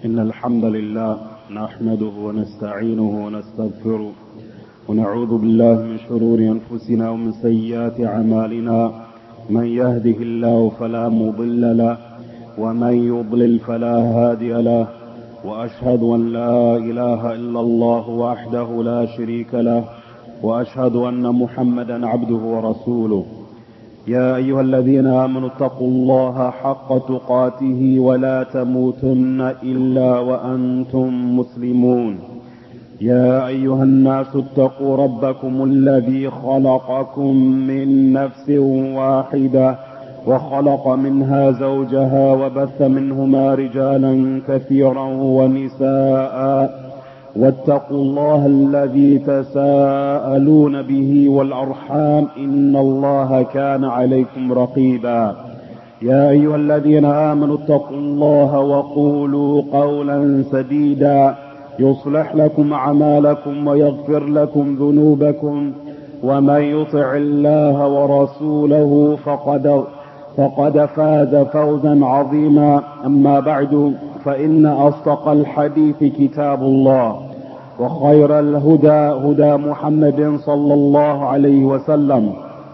إن الحمد لله نحمده ونستعينه ونستغفره ونعوذ بالله من شرور أنفسنا ومن سيئات أعمالنا. من يهده الله فلا مضل له ومن يضلل فلا هادي له، وأشهد أن لا إله إلا الله وحده لا شريك له، وأشهد أن محمدا عبده ورسوله. يا أيها الذين آمنوا اتقوا الله حق تقاته ولا تموتن إلا وأنتم مسلمون. يا أيها الناس اتقوا ربكم الذي خلقكم من نفس واحدة وخلق منها زوجها وبث منهما رجالا كثيرا ونساء، واتقوا الله الذي تساءلون به والأرحام إن الله كان عليكم رقيبا. يا أيها الذين آمنوا اتقوا الله وقولوا قولا سديدا يصلح لكم أعمالكم ويغفر لكم ذنوبكم، ومن يطع الله ورسوله فقد فاز فوزا عظيما. أما بعد، فإن أصدق الحديث كتاب الله، وخير الهدى هدى محمد صلى الله عليه وسلم،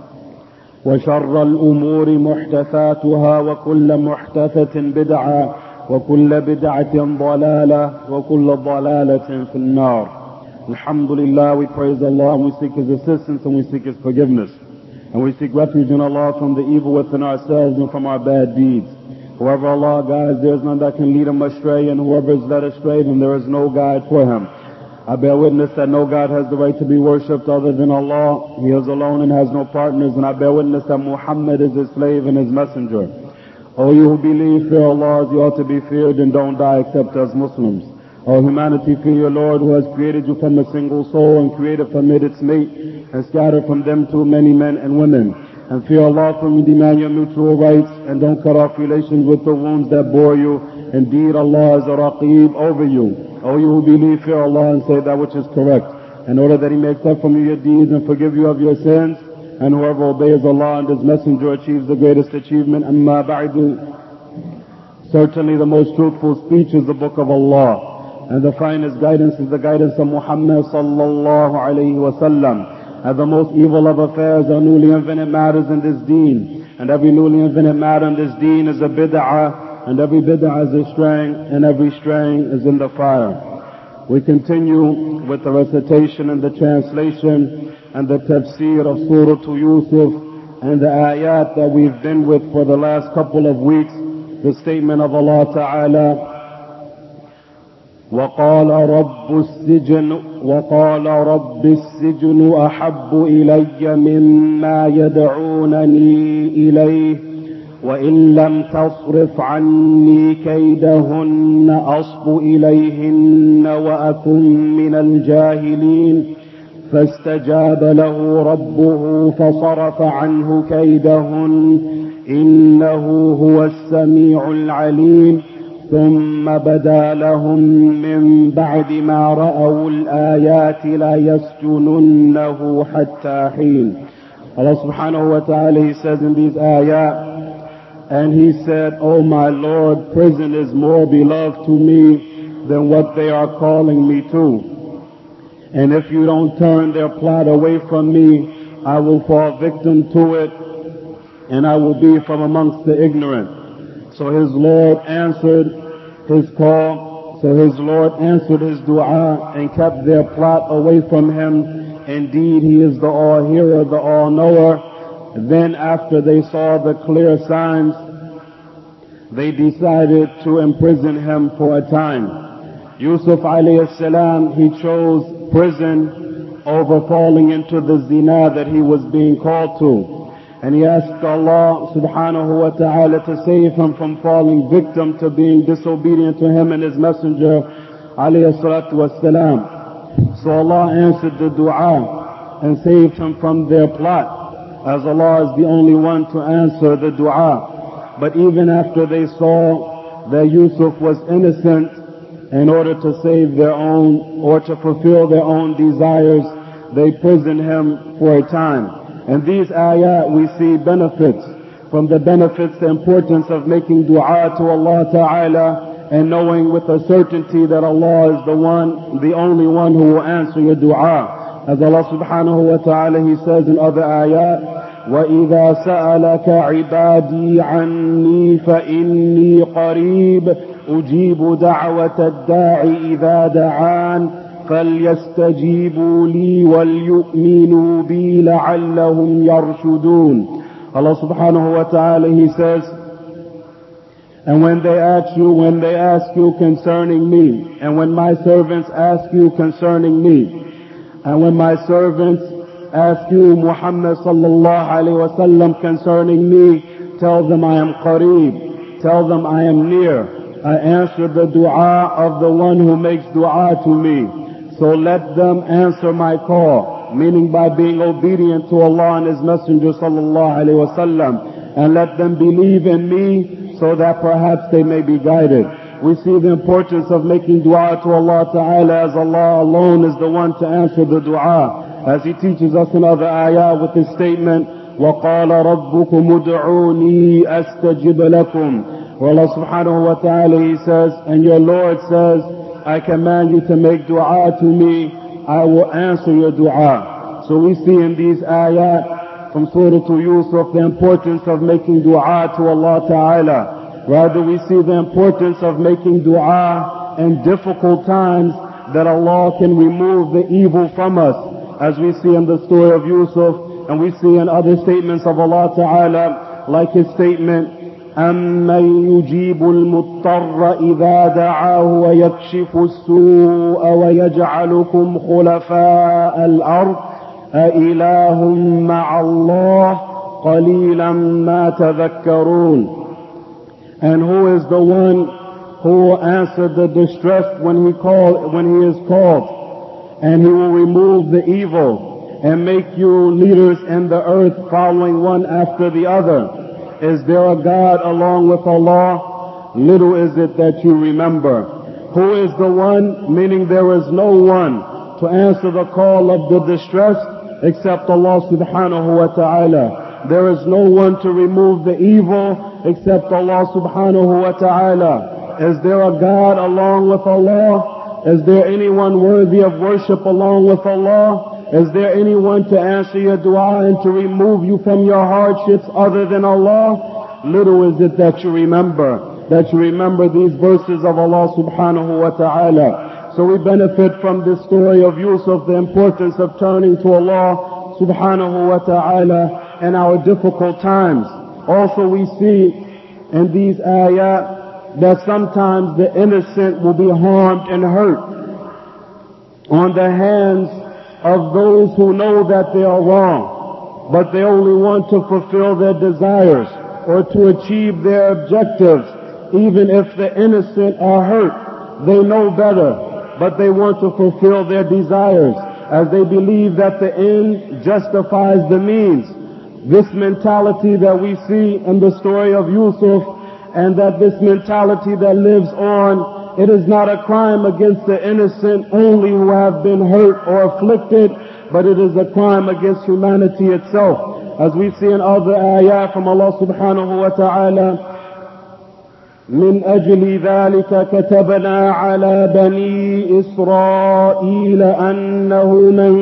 وشر الأمور محدثاتها، وكل محدثة بدعة، وكل بدعة ضلالة، وكل ضلالة في النار. Alhamdulillah, we praise Allah and we seek His assistance and we seek His forgiveness. And we seek refuge in Allah from the evil within ourselves and from our bad deeds. Whoever Allah guides, there is none that can lead him astray, and whoever is led astray, then there is no guide for him. I bear witness that no God has the right to be worshipped other than Allah. He is alone and has no partners, and I bear witness that Muhammad is His slave and His messenger. O you who believe, fear Allah as you ought to be feared, and don't die except as Muslims. O humanity, fear your Lord who has created you from a single soul and created from it its mate, and scattered from them too many men and women. And fear Allah from you, demand your mutual rights, and don't cut off relations with the wounds that bore you. Indeed, Allah is a Raqib over you. O you who believe, fear Allah and say that which is correct, in order that He makes up from you your deeds and forgive you of your sins. And whoever obeys Allah and His Messenger achieves the greatest achievement. Amma ba'du. Certainly the most truthful speech is the book of Allah, and the finest guidance is the guidance of Muhammad sallallahu alayhi wa sallam. And the most evil of affairs are newly invented matters in this deen. And every newly invented matter in this deen is a bid'ah, and every bid'ah is a straying, and every straying is in the fire. We continue with the recitation and the translation and the tafsir of Surah Yusuf and the ayat that we've been with for the last couple of weeks. The statement of Allah Ta'ala, وقال رب السجن أحب إلي مما يدعونني إليه وإن لم تصرف عني كيدهن أصب إليهن وأكن من الجاهلين فاستجاب له ربه فصرف عنه كيدهن إنه هو السميع العليم ثم بدا لهم من بعد ما رأوا الآيات لا يسجننه حتى حين. Allah subhanahu wa ta'ala, He says in these ayat, and He said, O my Lord, prison is more beloved to me than what they are calling me to. And if you don't turn their plot away from me, I will fall victim to it, and I will be from amongst the ignorant. So His Lord answered His call, so His Lord answered His dua and kept their plot away from Him. Indeed, He is the all-hearer, the all-knower. Then after they saw the clear signs, they decided to imprison him for a time. Yusuf alayhi salam, he chose prison over falling into the zina that he was being called to. And he asked Allah subhanahu wa ta'ala to save him from falling victim to being disobedient to Him and His Messenger alayhi salatu wassalam. So Allah answered the dua and saved him from their plot, as Allah is the only one to answer the dua. But even after they saw that Yusuf was innocent, in order to save their own or to fulfill their own desires, they imprisoned him for a time. In these ayat we see benefits. From the benefits, the importance of making dua to Allah Ta'ala and knowing with a certainty that Allah is the only one who will answer your dua. As Allah subhanahu wa ta'ala, He says in other ayat, وَإِذَا سَأَلَكَ عِبَادِي عَنِّي فَإِنِّي قَرِيبٌ أُجِيبُ دَعْوَةَ الدَّاعِ إِذَا دَعَانِ فَلْيَسْتَجِيبُوا لِي وَلْيُؤْمِنُوا بِي لَعَلَّهُمْ يَرْشُدُونَ. Allah subhanahu wa ta'ala, He says, and when they ask you concerning me, and when my servants ask you concerning me, and when my servants ask you, Muhammad sallallahu alayhi wa sallam, concerning me, tell them I am qareeb, tell them I am near. I answer the dua of the one who makes dua to me. So let them answer my call, meaning by being obedient to Allah and His Messenger sallallahu alayhi wa sallam, and let them believe in me so that perhaps they may be guided. We see the importance of making dua to Allah Ta'ala, as Allah alone is the one to answer the dua. As He teaches us in other ayah with His statement, وَقَالَ رَبُّكُمُ ادْعُونِي أَسْتَجِبْ لَكُمْ. Where Allah subhanahu wa ta'ala, He says, and your Lord says, I command you to make dua to me, I will answer your dua. So we see in these ayat from Surah Yusuf the importance of making dua to Allah Ta'ala. Rather, we see the importance of making dua in difficult times, that Allah can remove the evil from us, as we see in the story of Yusuf, and we see in other statements of Allah Ta'ala, like His statement, أَمَّنْ يُجِيبُ الْمُضْطَرَّ إِذَا دَعَاهُ وَيَكْشِفُ السُّوءَ وَيَجْعَلُكُمْ خُلَفَاءَ الْأَرْضِ أَإِلَٰهٌ مَّعَ اللَّهِ قَلِيلًا مَا تَذَكَّرُونَ. And who is the one who will answer the distressed when he is called, and He will remove the evil and make you leaders in the earth, following one after the other? Is there a God along with Allah? Little is it that you remember. Who is the one, meaning there is no one to answer the call of the distressed except Allah subhanahu wa ta'ala. There is no one to remove the evil except Allah subhanahu wa ta'ala. Is there a God along with Allah? Is there anyone worthy of worship along with Allah? Is there anyone to answer your dua and to remove you from your hardships other than Allah? Little is it that you remember these verses of Allah subhanahu wa ta'ala. So we benefit from this story of Yusuf, the importance of turning to Allah subhanahu wa ta'ala in our difficult times. Also we see in these ayat that sometimes the innocent will be harmed and hurt on the hands of those who know that they are wrong, but they only want to fulfill their desires or to achieve their objectives. Even if the innocent are hurt, they know better, but they want to fulfill their desires, as they believe that the end justifies the means. This mentality that we see in the story of Yusuf, and that this mentality that lives on, it is not a crime against the innocent only who have been hurt or afflicted, but it is a crime against humanity itself. As we see in other ayat from Allah subhanahu wa ta'ala, من أجل ذلك كتبنا على بني إسرائيل أنه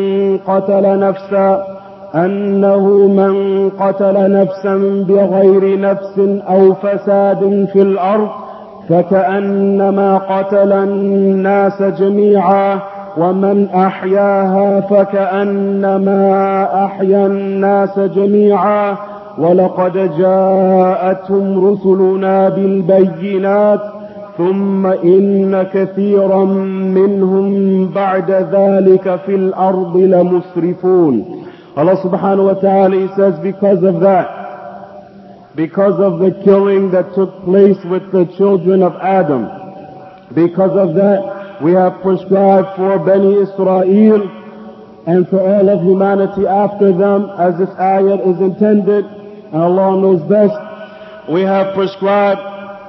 من قتل نفسا بغير نفس أو فساد في الأرض فكأنما قتل الناس جميعا ومن أحياها فكأنما أحيا الناس جميعا ولقد جاءتهم رسلنا بالبينات ثم إن كثيرا منهم بعد ذلك في الأرض لمسرفون. Allah subhanahu wa ta'ala, He says, because of the killing that took place with the children of Adam, because of that, we have prescribed for Bani Israel and for all of humanity after them, as this ayat is intended, and Allah knows best, we have prescribed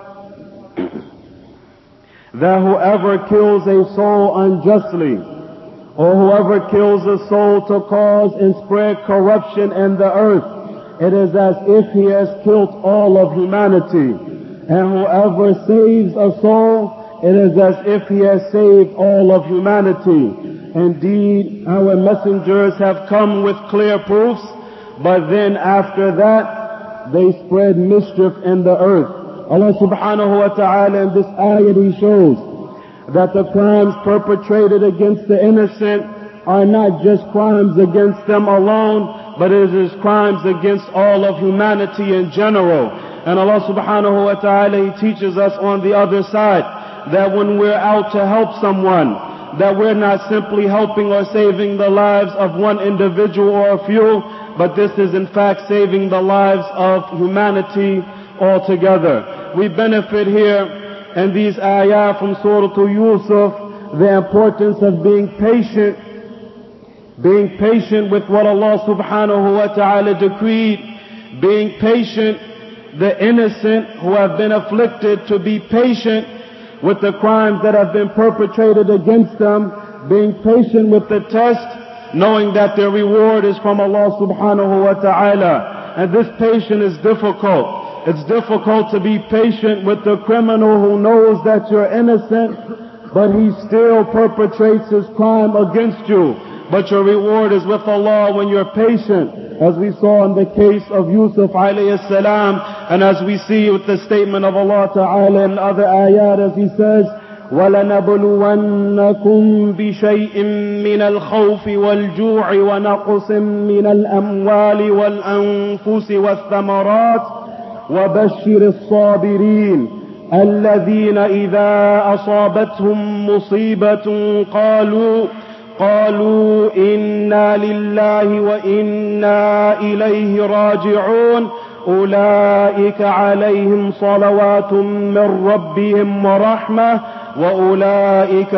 that whoever kills a soul unjustly, or whoever kills a soul to cause and spread corruption in the earth, it is as if he has killed all of humanity. And whoever saves a soul it is as if he has saved all of humanity. Indeed, our messengers have come with clear proofs, but then after that, they spread mischief in the earth. Allah subhanahu wa ta'ala in this ayat, He shows that the crimes perpetrated against the innocent are not just crimes against them alone, but it is crimes against all of humanity in general. And Allah subhanahu wa ta'ala, He teaches us on the other side that when we're out to help someone, that we're not simply helping or saving the lives of one individual or a few, but this is in fact saving the lives of humanity altogether. We benefit here in these ayah from Surah Yusuf the importance of being patient with what Allah subhanahu wa ta'ala decreed, being patient, the innocent who have been afflicted to be patient with the crimes that have been perpetrated against them, being patient with the test, knowing that their reward is from Allah subhanahu wa ta'ala. And this patience is difficult. It's difficult to be patient with the criminal who knows that you're innocent, but he still perpetrates his crime against you. But your reward is with Allah when you're patient, as we saw in the case of Yusuf alayhi salam, and as we see with the statement of Allah Ta'ala in other ayat as He says, وَلَنَبْلُوَنَّكُمْ بِشَيْءٍ مِّنَ الْخَوْفِ وَالْجُوعِ وَنَقْصٍ مِّنَ الْأَمْوَالِ وَالْأَنفُسِ وَالثَّمَرَاتِ وَبَشِّرِ الصَّابِرِينَ الَّذِينَ إِذَا أَصَابَتْهُمْ مُصِيبَةٌ قالوا إنا لله وإنا إليه راجعون أولئك عليهم صلوات من ربهم ورحمة وأولئك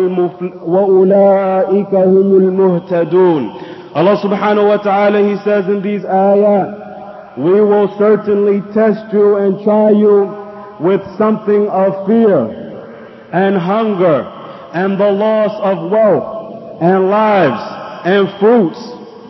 هم المهتدون. Allah subhanahu wa ta'ala, He says in these ayat, we will certainly test you and try you with something of fear and hunger and the loss of wealth and lives and fruits.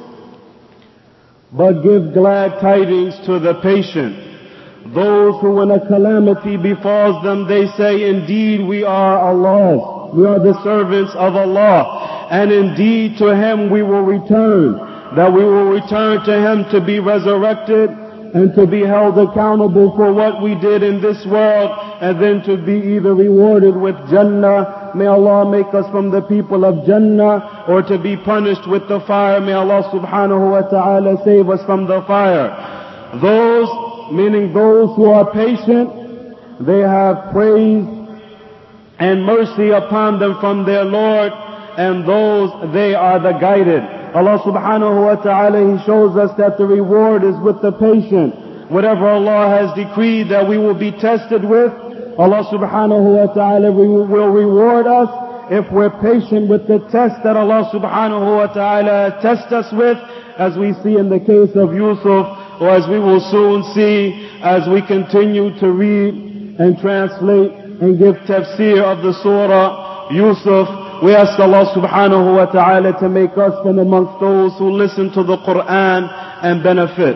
But give glad tidings to the patient, those who when a calamity befalls them, they say, indeed we are Allah's, we are the servants of Allah, and indeed to Him we will return, that we will return to Him to be resurrected and to be held accountable for what we did in this world, and then to be either rewarded with Jannah, may Allah make us from the people of Jannah, or to be punished with the fire. May Allah subhanahu wa ta'ala save us from the fire. Those, meaning those who are patient, they have praise and mercy upon them from their Lord, and those, they are the guided. Allah subhanahu wa ta'ala, He shows us that the reward is with the patient. Whatever Allah has decreed that we will be tested with, Allah subhanahu wa ta'ala will reward us if we're patient with the test that Allah subhanahu wa ta'ala tests us with, as we see in the case of Yusuf, or as we will soon see as we continue to read and translate and give tafsir of the surah Yusuf. We ask Allah subhanahu wa ta'ala to make us from amongst those who listen to the Quran and benefit.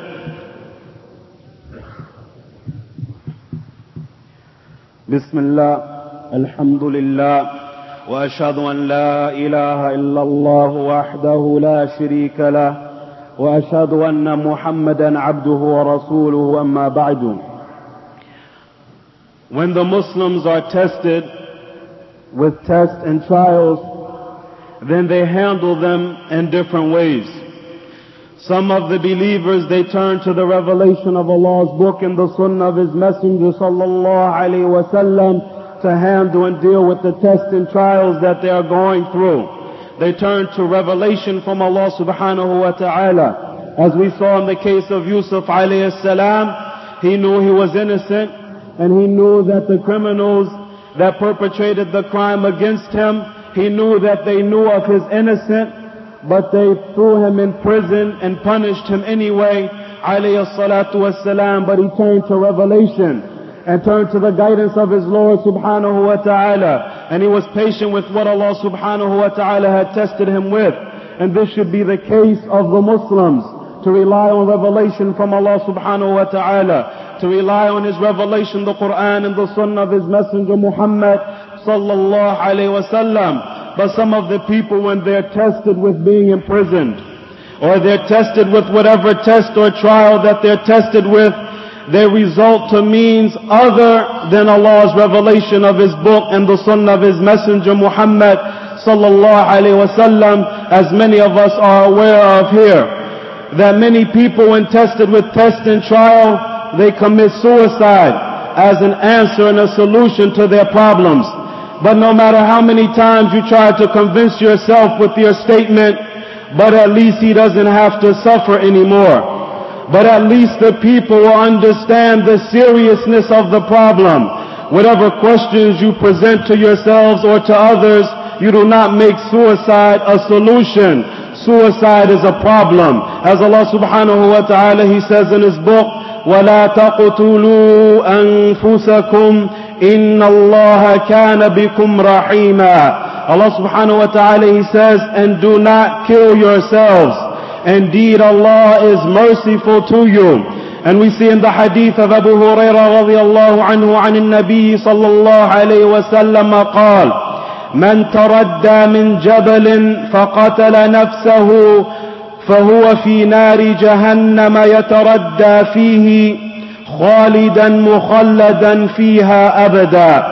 Bismillah, alhamdulillah, wa ashhadu an la ilaha illallah wahdahu la sharika lah, wa ashhadu anna Muhammadan abduhu wa rasuluhu, amma ba'du. When the Muslims are tested with tests and trials, then they handle them in different ways. Some of the believers, they turn to the revelation of Allah's book and the sunnah of His messenger sallallahu alaihi wasallam to handle and deal with the tests and trials that they are going through. They turn to revelation from Allah subhanahu wa ta'ala. As we saw in the case of Yusuf alayhi salam, he knew he was innocent, and he knew that the criminals that perpetrated the crime against him, he knew that they knew of his innocence, but they threw him in prison and punished him anyway, alayhi salatu wassalam. But he turned to revelation and turned to the guidance of his Lord subhanahu wa ta'ala, and he was patient with what Allah subhanahu wa ta'ala had tested him with. And this should be the case of the Muslims, to rely on revelation from Allah subhanahu wa ta'ala, to rely on His revelation, the Quran and the Sunnah of His Messenger Muhammad sallallahu alaihi wasallam. But some of the people, when they're tested with being imprisoned, or they're tested with whatever test or trial that they're tested with, they result to means other than Allah's revelation of His book and the sunnah of His messenger Muhammad sallallahu alaihi wasallam, as many of us are aware of here. That many people, when tested with test and trial, they commit suicide as an answer and a solution to their problems. But no matter how many times you try to convince yourself with your statement, but at least he doesn't have to suffer anymore. But at least the people will understand the seriousness of the problem. Whatever questions you present to yourselves or to others, you do not make suicide a solution. Suicide is a problem. As Allah subhanahu wa ta'ala, He says in His book, وَلَا تَقْتُلُوا أَنفُسَكُمْ إِنَّ اللَّهَ كَانَ بِكُمْ رَحِيمًا. Allah subhanahu wa ta'ala, He says, and do not kill yourselves. Indeed, Allah is merciful to you. And we see in the hadith of Abu Hurairah radiyallahu anhu عن النبي صلى الله عليه وسلم قال: من تردى من جبل فقتل نفسه فهو في نار جهنم يتردى فيه خالدا مخلدا فيها أبدا.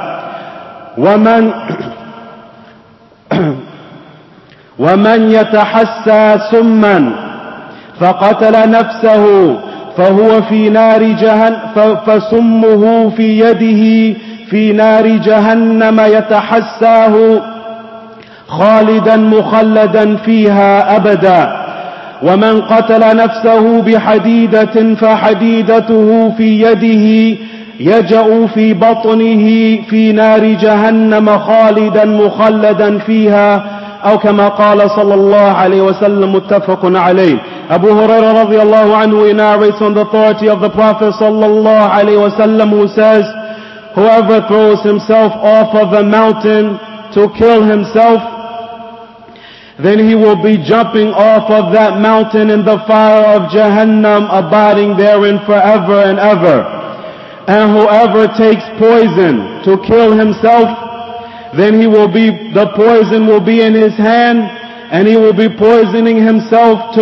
ومن يتحسى سما فقتل نفسه فهو في نار جهنم فسمه في يده في نار جهنم يتحساه خالدا مخلدا فيها أبدا. ومن قتل نفسه بحديدة فحديدته في يده يجأ في بطنه في نار جهنم خالدا مخلدا فيها أو كما قال صلى الله عليه وسلم متفق عليه. Abu Hurairah radiallahu anhu narrates on the authority of the Prophet sallallahu alaihi wasallam, who says, whoever throws himself off of a mountain to kill himself, then he will be jumping off of that mountain in the fire of Jahannam, abiding therein forever and ever. And whoever takes poison to kill himself, then the poison will be in his hand, and he will be poisoning himself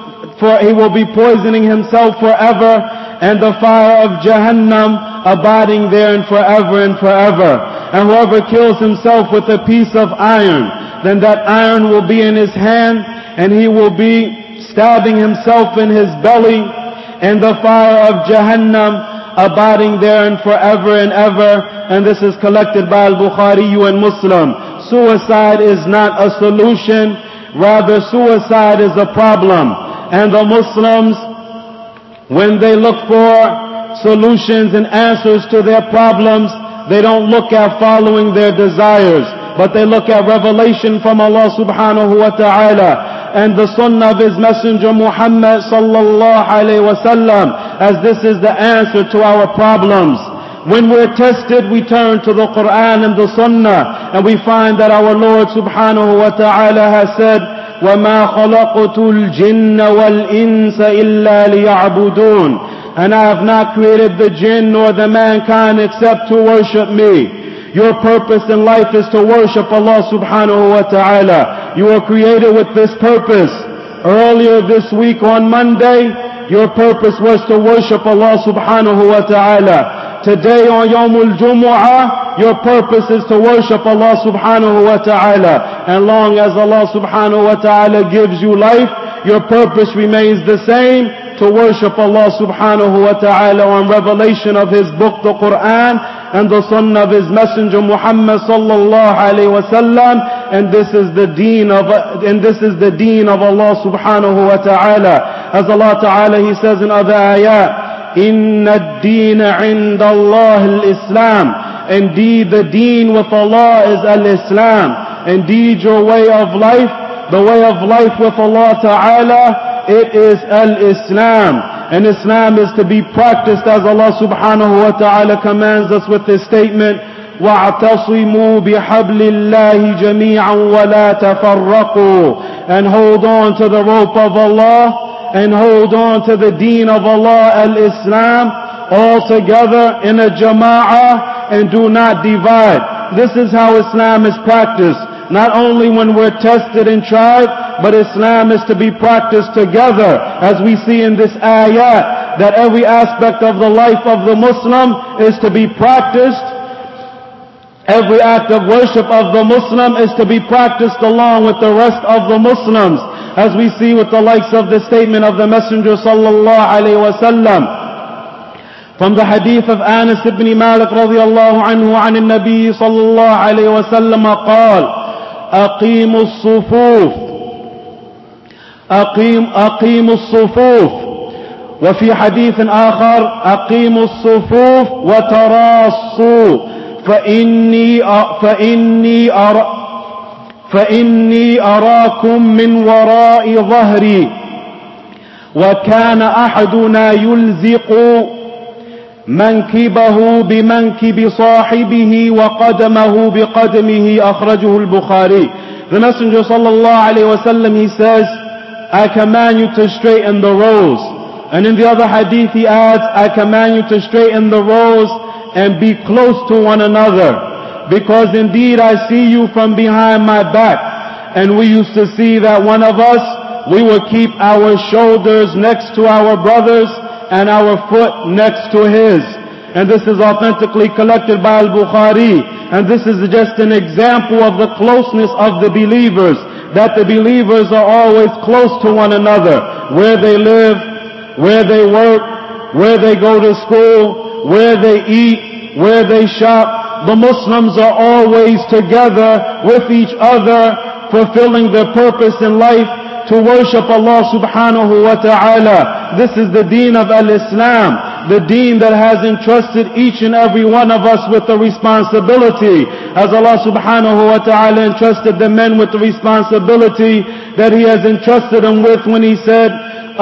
forever, and the fire of Jahannam abiding therein forever and forever. And whoever kills himself with a piece of iron, then that iron will be in his hand, and he will be stabbing himself in his belly, and the fire of Jahannam abiding therein forever and ever. And this is collected by Al-Bukhari and Muslim. Suicide is not a solution, rather suicide is a problem. And the Muslims, when they look for solutions and answers to their problems, they don't look at following their desires, but they look at revelation from Allah subhanahu wa ta'ala and the sunnah of His messenger Muhammad sallallahu alayhi wa sallam, as this is the answer to our problems. When we're tested, we turn to the Quran and the sunnah, and we find that our Lord subhanahu wa ta'ala has said, وَمَا خَلَقْتُ الْجِنَّ وَالْإِنسَ إِلَّا لِيَعْبُدُونَ. And I have not created the jinn nor the mankind except to worship me. Your purpose in life is to worship Allah subhanahu wa ta'ala. You were created with this purpose. Earlier this week on Monday, your purpose was to worship Allah subhanahu wa ta'ala. Today on Yawmul Jumu'ah, your purpose is to worship Allah subhanahu wa ta'ala. And long as Allah subhanahu wa ta'ala gives you life, your purpose remains the same, to worship Allah subhanahu wa ta'ala on revelation of His book, the Quran, and the sunnah of His messenger Muhammad sallallahu alayhi wa sallam. And this is the deen of Allah subhanahu wa ta'ala. As Allah ta'ala, He says in other ayat, Inna ad-deen 'inda Allah al-Islam. Indeed, the deen with Allah is al-Islam. Indeed, your way of life, the way of life with Allah ta'ala, it is al-Islam. And Islam is to be practiced as Allah subhanahu wa ta'ala commands us with this statement, وَاعْتَصِمُوا بِحَبْلِ اللَّهِ جَمِيعًا وَلَا تَفَرَّقُوا. And hold on to the rope of Allah, and hold on to the deen of Allah, al-Islam, all together in a jama'ah, and do not divide. This is how Islam is practiced. Not only when we're tested and tried, but Islam is to be practiced together. As we see in this ayat, that every aspect of the life of the Muslim is to be practiced. Every act of worship of the Muslim is to be practiced along with the rest of the Muslims. As we see with the likes of the statement of the Messenger sallallahu alayhi wa sallam. From the hadith of Anas ibn Malik radiyallahu anhu عن النبي صلى الله عليه وسلم قال أقيموا الصفوف وفي حديث آخر أقيموا الصفوف وتراصوا فإني أراكم من وراء ظهري وكان أحدنا يلزق منكبه بمنكب صاحبه وقدمه بقدمه أخرجه البخاري. The Messenger sallallahu alayhi wa sallam, he says, I command you to straighten the rows. And in the other hadith he adds, I command you to straighten the rows and be close to one another. Because indeed I see you from behind my back. And we used to see that one of us, we would keep our shoulders next to our brothers and our foot next to his. And this is authentically collected by Al-Bukhari. And this is just an example of the closeness of the believers. That the believers are always close to one another. Where they live, where they work, where they go to school, where they eat, where they shop. The Muslims are always together with each other, fulfilling their purpose in life, to worship Allah subhanahu wa ta'ala. This is the deen of al-Islam, the deen that has entrusted each and every one of us with the responsibility. As Allah subhanahu wa ta'ala entrusted the men with the responsibility that He has entrusted them with when He said,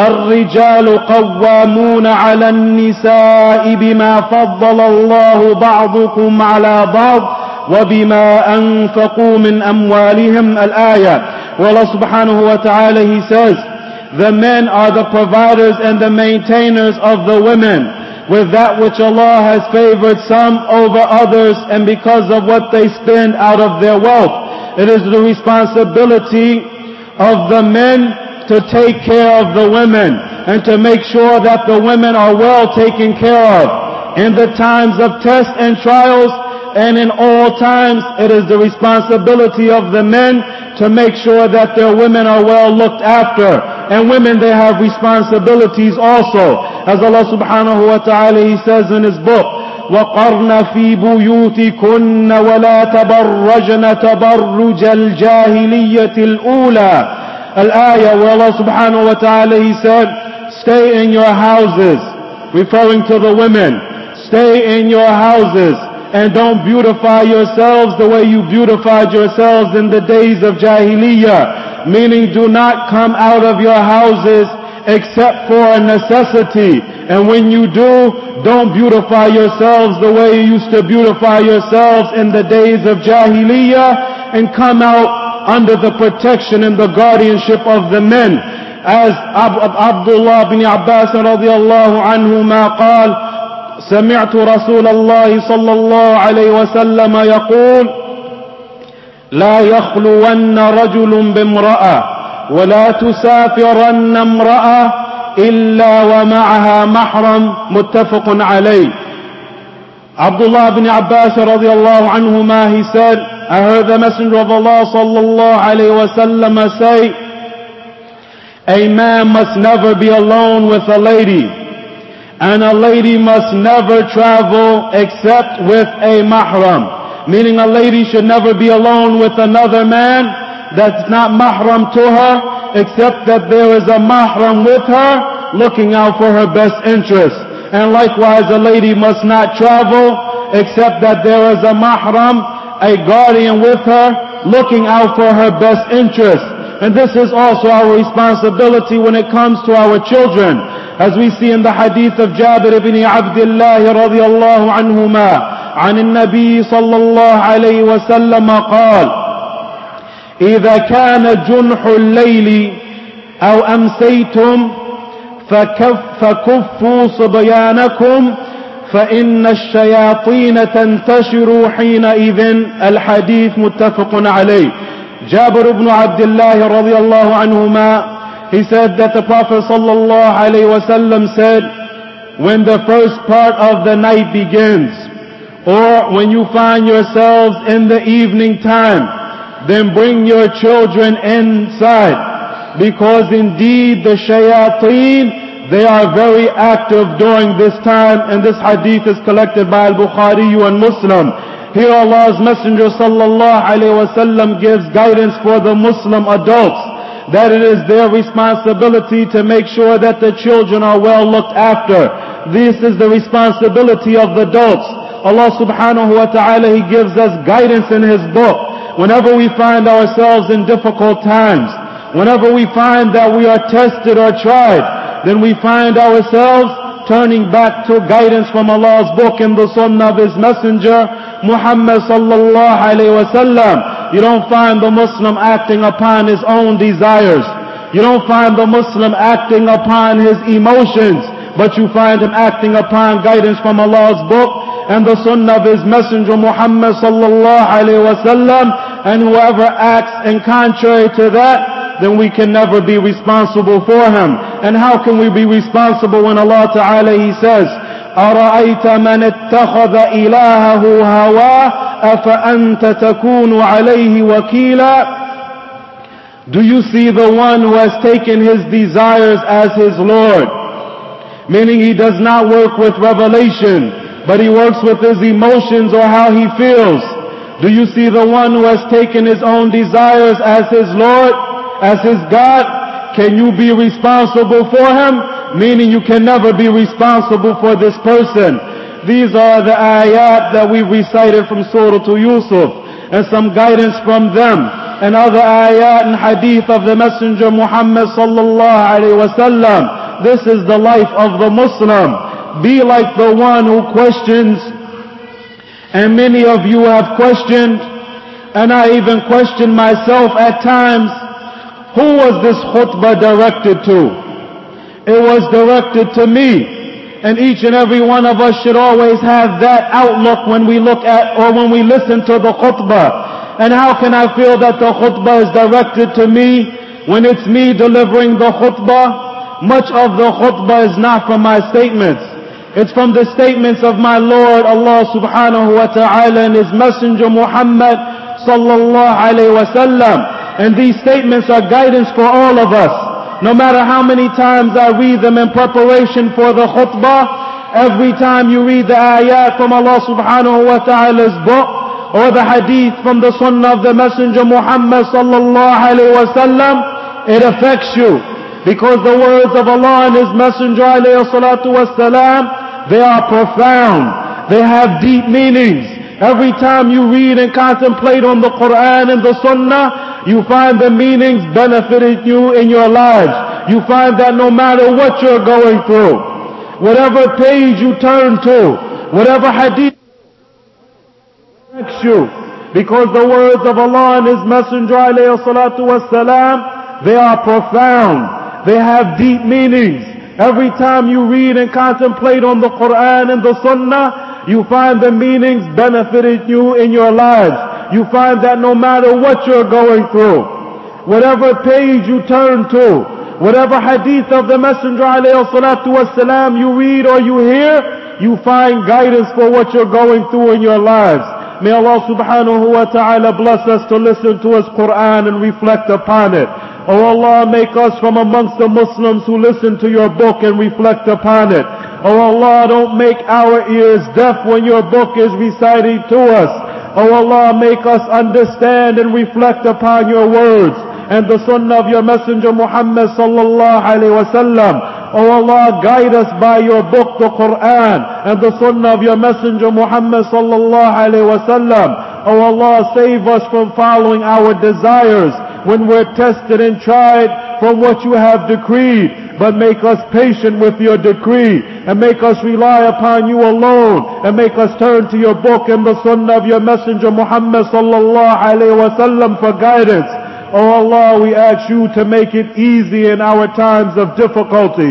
الرجال قوامون على النساء بما فضل الله بعضكم على بعض وبما أنفقوا من أموالهم الآية. Well, Allah subhanahu wa ta'ala, He says, the men are the providers and the maintainers of the women with that which Allah has favored some over others, and because of what they spend out of their wealth. It is the responsibility of the men to take care of the women and to make sure that the women are well taken care of in the times of tests and trials, and in all times it is the responsibility of the men to make sure that their women are well looked after. And women, they have responsibilities also. As Allah subhanahu wa ta'ala, He says in His book, وَقَرْنَ فِي بُيُوتِكُنَّ وَلَا تَبَرَّجْنَ تَبَرُّجَ الْجَاهِلِيَّةِ الْأُولَى. Al-ayah, where Allah subhanahu wa ta'ala, He said, stay in your houses, referring to the women. Stay in your houses and don't beautify yourselves the way you beautified yourselves in the days of Jahiliyyah. Meaning, do not come out of your houses except for a necessity. And when you do, don't beautify yourselves the way you used to beautify yourselves in the days of Jahiliyyah, and come out under the protection and the guardianship of the men. As Abdullah bin Abbas radiyallahu anhuma قال سمعت رسول الله صلى الله عليه وسلم يقول لا يخلون رجل بامرأة ولا تسافرن امرأة إلا ومعها محرم متفق عليه. Abdullah bin Abbas radiyallahu anhuma, he said, I heard the Messenger of Allah sallallahu alayhi wa sallam say, a man must never be alone with a lady, and a lady must never travel except with a mahram. Meaning a lady should never be alone with another man that's not mahram to her, except that there is a mahram with her looking out for her best interest. And likewise, a lady must not travel except that there is a mahram, a guardian with her looking out for her best interest. And this is also our responsibility when it comes to our children. As we see in the hadith of Jabir ibn Abdullah radiyallahu anhuma, عن النبي صلى الله عليه وسلم قال إذا كان جنح الليل أو أمسيتم فكفوا صبيانكم فإن الشياطين تنتشر حينئذ. الحديث متفق عليه. Jabir ibn Abdullah radiallahu anhuma, he said that the Prophet sallallahu alayhi wasallam said, when the first part of the night begins, or when you find yourselves in the evening time, then bring your children inside, because indeed the shayateen, they are very active during this time. And this hadith is collected by Al-Bukhari and Muslim. Here Allah's Messenger sallallahu alayhi wasallam gives guidance for the Muslim adults, that it is their responsibility to make sure that the children are well looked after. This is the responsibility of the adults. Allah subhanahu wa ta'ala, He gives us guidance in His book. Whenever we find ourselves in difficult times, whenever we find that we are tested or tried, then we find ourselves turning back to guidance from Allah's book and the sunnah of His messenger, Muhammad sallallahu alayhi wa sallam. You don't find the Muslim acting upon his own desires. You don't find the Muslim acting upon his emotions, but you find him acting upon guidance from Allah's book and the sunnah of His messenger, Muhammad sallallahu alayhi wa sallam. And whoever acts in contrary to that, then we can never be responsible for him. And how can we be responsible when Allah Ta'ala, He says, أَرَأَيْتَ مَنِ اتَّخَذَ إِلَهَهُ هَوَاهُ أَفَأَنْتَ تَكُونُ عَلَيْهِ وَكِيلًا? Do you see the one who has taken his desires as his Lord? Meaning he does not work with revelation, but he works with his emotions or how he feels. Do you see the one who has taken his own desires as his Lord, as his God? Can you be responsible for him? Meaning you can never be responsible for this person. These are the ayat that we recited from Surah Yusuf, and some guidance from them, and other ayat and hadith of the Messenger Muhammad sallallahu alaihi wasallam. This is the life of the Muslim. Be like the one who questions, and many of you have questioned, and I even questioned myself at times. Who was this khutbah directed to? It was directed to me. And each and every one of us should always have that outlook when we look at or when we listen to the khutbah. And how can I feel that the khutbah is directed to me when it's me delivering the khutbah? Much of the khutbah is not from my statements. It's from the statements of my Lord Allah subhanahu wa ta'ala and His Messenger Muhammad sallallahu alayhi wa sallam. And these statements are guidance for all of us. No matter how many times I read them in preparation for the khutbah, every time you read the ayat from Allah subhanahu wa ta'ala's book, or the hadith from the sunnah of the Messenger Muhammad sallallahu alayhi wa sallam, it affects you. Because the words of Allah and His Messenger alayhi salatu wa salam, they are profound. They have deep meanings. Every time you read and contemplate on the Quran and the Sunnah, you find the meanings benefiting you in your lives. You find that no matter what you're going through, whatever page you turn to, whatever hadith affects you, because the words of Allah and His Messenger alayhi salatu wassalam, they are profound. They have deep meanings. Every time you read and contemplate on the Quran and the Sunnah, you find the meanings benefiting you in your lives. You find that no matter what you're going through, whatever page you turn to, whatever hadith of the Messenger alayhi salatu wassalam you read or you hear, you find guidance for what you're going through in your lives. May Allah subhanahu wa ta'ala bless us to listen to His Quran and reflect upon it. Oh Allah, make us from amongst the Muslims who listen to Your book and reflect upon it. Oh Allah, don't make our ears deaf when Your book is recited to us. Oh Allah, make us understand and reflect upon Your words and the sunnah of Your Messenger Muhammad sallallahu alayhi wa sallam. Oh Allah, guide us by Your book, the Quran, and the sunnah of Your Messenger Muhammad sallallahu alayhi wa sallam. Oh Allah, save us from following our desires when we're tested and tried from what You have decreed, but make us patient with Your decree, and make us rely upon You alone, and make us turn to Your book and the sunnah of Your Messenger Muhammad sallallahu alayhi wa sallam for guidance. Oh Allah, we ask You to make it easy in our times of difficulty.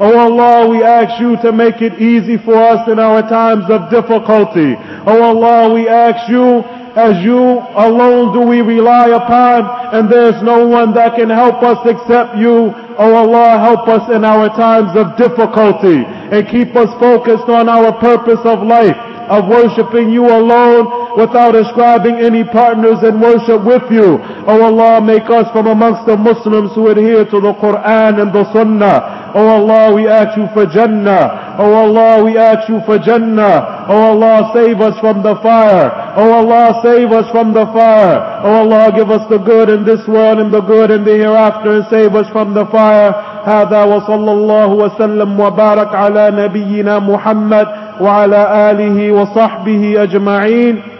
Oh Allah, we ask you to make it easy for us in our times of difficulty. Oh Allah, we ask you, as you alone do we rely upon, and there's no one that can help us except you. Oh Allah, help us in our times of difficulty and keep us focused on our purpose of life, of worshiping you alone without ascribing any partners in worship with you. Oh Allah, make us from amongst the Muslims who adhere to the Quran and the Sunnah. Oh Allah, we ask you for Jannah. Oh Allah, we ask you for Jannah. Oh Allah, save us from the fire. Oh Allah, save us from the fire. Oh Allah, give us the good in this world and the good in the hereafter, and save us from the fire. هذا وصلى الله وسلم وبارك على نبينا محمد وعلى آله وصحبه أجمعين.